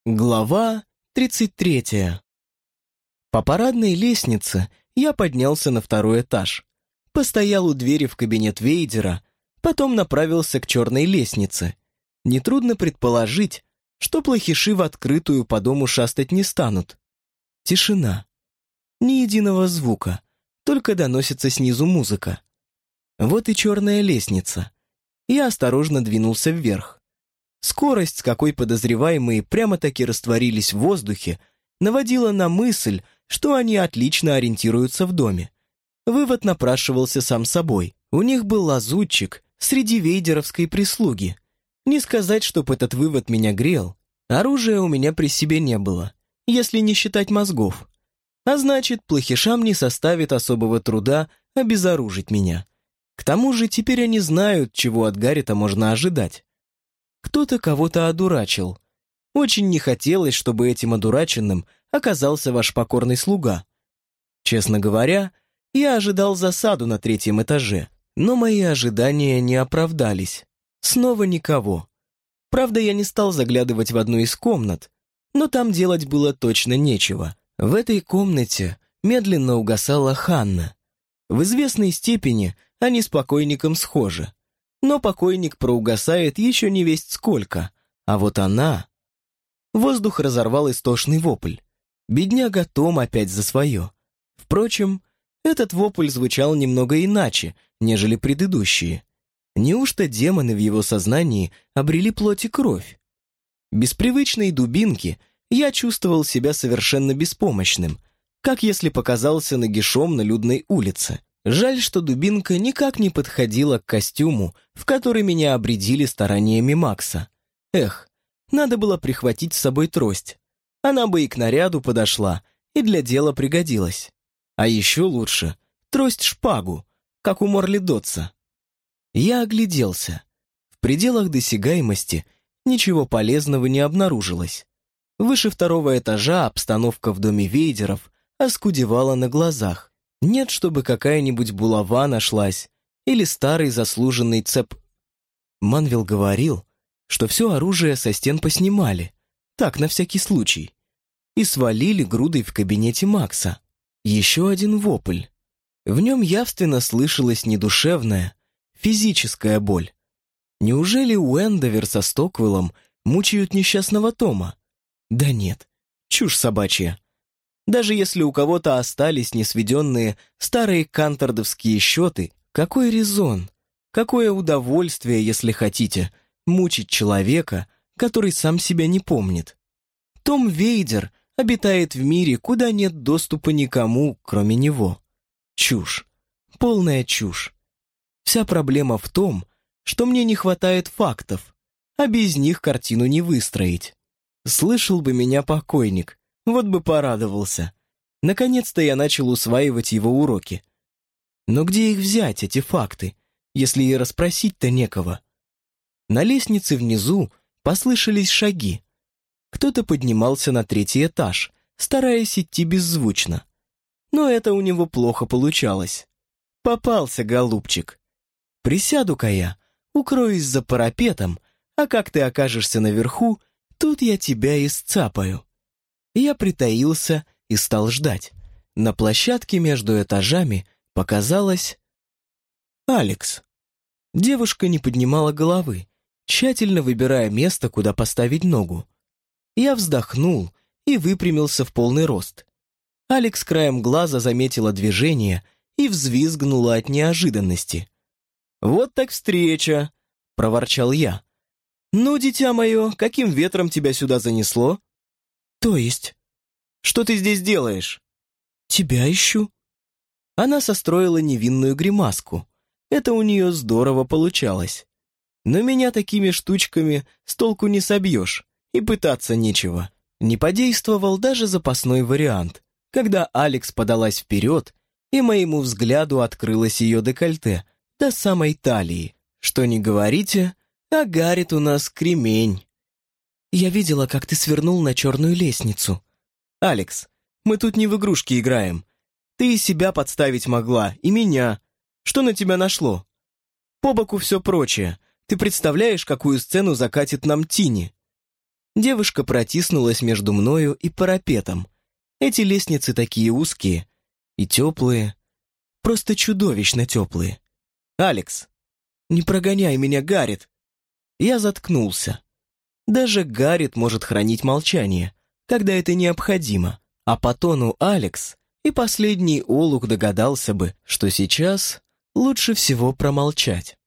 Глава 33. По парадной лестнице я поднялся на второй этаж, постоял у двери в кабинет Вейдера, потом направился к черной лестнице. Нетрудно предположить, что плохиши в открытую по дому шастать не станут. Тишина. Ни единого звука, только доносится снизу музыка. Вот и черная лестница. Я осторожно двинулся вверх. Скорость, с какой подозреваемые прямо-таки растворились в воздухе, наводила на мысль, что они отлично ориентируются в доме. Вывод напрашивался сам собой. У них был лазутчик среди вейдеровской прислуги. Не сказать, чтоб этот вывод меня грел. Оружия у меня при себе не было, если не считать мозгов. А значит, плохишам не составит особого труда обезоружить меня. К тому же теперь они знают, чего от Гаррита можно ожидать. Кто-то кого-то одурачил. Очень не хотелось, чтобы этим одураченным оказался ваш покорный слуга. Честно говоря, я ожидал засаду на 3-м этаже, но мои ожидания не оправдались. Снова никого. Правда, я не стал заглядывать в одну из комнат, но там делать было точно нечего. В этой комнате медленно угасала Ханна. В известной степени они с покойником схожи. Но покойник проугасает еще не весть сколько, а вот она... Воздух разорвал истошный вопль. Бедняга Том опять за свое. Впрочем, этот вопль звучал немного иначе, нежели предыдущие. Неужто демоны в его сознании обрели плоть и кровь? Без привычной дубинки я чувствовал себя совершенно беспомощным, как если показался нагишом на людной улице. Жаль, что дубинка никак не подходила к костюму, в который меня обрядили стараниями Макса. Эх, надо было прихватить с собой трость. Она бы и к наряду подошла, и для дела пригодилась. А еще лучше трость-шпагу, как у Морли Дотса. Я огляделся. В пределах досягаемости ничего полезного не обнаружилось. Выше 2-го этажа обстановка в доме Вейдеров оскудевала на глазах. Нет, чтобы какая-нибудь булава нашлась или старый заслуженный цеп. Манвел говорил, что все оружие со стен поснимали, так, на всякий случай, и свалили грудой в кабинете Макса. Еще один вопль. В нем явственно слышалась недушевная, физическая боль. Неужели Уэндовер со Стоквеллом мучают несчастного Тома? Да нет, чушь собачья. Даже если у кого-то остались несведенные старые кантордовские счеты, какой резон, какое удовольствие, если хотите, мучить человека, который сам себя не помнит. Том Вейдер обитает в мире, куда нет доступа никому, кроме него. Чушь, полная чушь. Вся проблема в том, что мне не хватает фактов, а без них картину не выстроить. Слышал бы меня покойник, вот бы порадовался. Наконец-то я начал усваивать его уроки. Но где их взять, эти факты, если и расспросить-то некого? На лестнице внизу послышались шаги. Кто-то поднимался на 3-й этаж, стараясь идти беззвучно. Но это у него плохо получалось. Попался, голубчик. Присяду-ка я, укроюсь за парапетом, а как ты окажешься наверху, тут я тебя и сцапаю. Я притаился и стал ждать. На площадке между этажами показалось... Алекс. Девушка не поднимала головы, тщательно выбирая место, куда поставить ногу. Я вздохнул и выпрямился в полный рост. Алекс краем глаза заметила движение и взвизгнула от неожиданности. «Вот так встреча!» — проворчал я. «Ну, дитя мое, каким ветром тебя сюда занесло?» «То есть?» «Что ты здесь делаешь?» «Тебя ищу». Она состроила невинную гримаску. Это у нее здорово получалось. Но меня такими штучками с толку не собьешь, и пытаться нечего. Не подействовал даже запасной вариант, когда Алекс подалась вперед, и моему взгляду открылось ее декольте до самой талии. Что ни говорите, а Гаррит у нас кремень. Я видела, как ты свернул на черную лестницу. «Алекс, мы тут не в игрушки играем. Ты и себя подставить могла, и меня. Что на тебя нашло? По боку все прочее. Ты представляешь, какую сцену закатит нам Тини?» Девушка протиснулась между мною и парапетом. Эти лестницы такие узкие и теплые, просто чудовищно теплые. «Алекс, не прогоняй меня, Гаррет!» Я заткнулся. Даже Гаррет может хранить молчание, когда это необходимо, а по тону Алекс и последний олух догадался бы, что сейчас лучше всего промолчать.